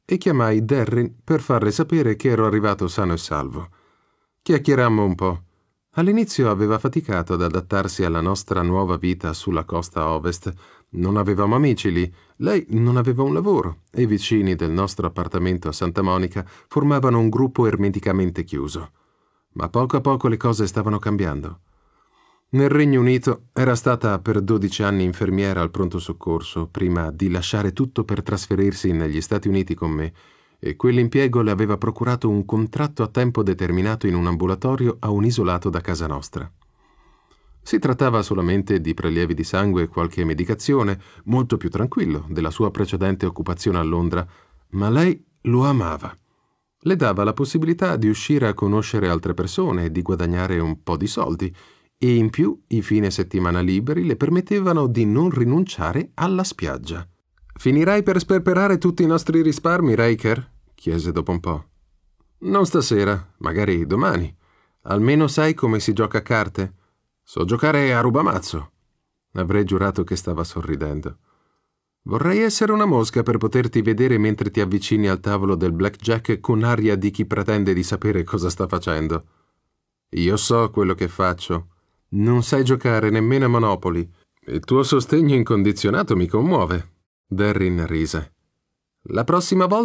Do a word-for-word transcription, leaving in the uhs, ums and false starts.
e chiamai Darren per farle sapere che ero arrivato sano e salvo. Chiacchierammo un po'. All'inizio aveva faticato ad adattarsi alla nostra nuova vita sulla costa ovest. Non avevamo amici lì, lei non aveva un lavoro e i vicini del nostro appartamento a Santa Monica formavano un gruppo ermeticamente chiuso. Ma poco a poco le cose stavano cambiando. Nel Regno Unito era stata per dodici anni infermiera al pronto soccorso prima di lasciare tutto per trasferirsi negli Stati Uniti con me, e quell'impiego le aveva procurato un contratto a tempo determinato in un ambulatorio a un isolato da casa nostra. Si trattava solamente di prelievi di sangue e qualche medicazione, molto più tranquillo della sua precedente occupazione a Londra, ma lei lo amava. Le dava la possibilità di uscire a conoscere altre persone e di guadagnare un po' di soldi, e in più i fine settimana liberi le permettevano di non rinunciare alla spiaggia. «Finirai per sperperare tutti i nostri risparmi, Raker?» chiese dopo un po'. «Non stasera, magari domani. Almeno sai come si gioca a carte? So giocare a rubamazzo». Avrei giurato che stava sorridendo. «Vorrei essere una mosca per poterti vedere mentre ti avvicini al tavolo del blackjack con aria di chi pretende di sapere cosa sta facendo». «Io so quello che faccio. Non sai giocare nemmeno a Monopoli. Il tuo sostegno incondizionato mi commuove». Darren rise. «La prossima volta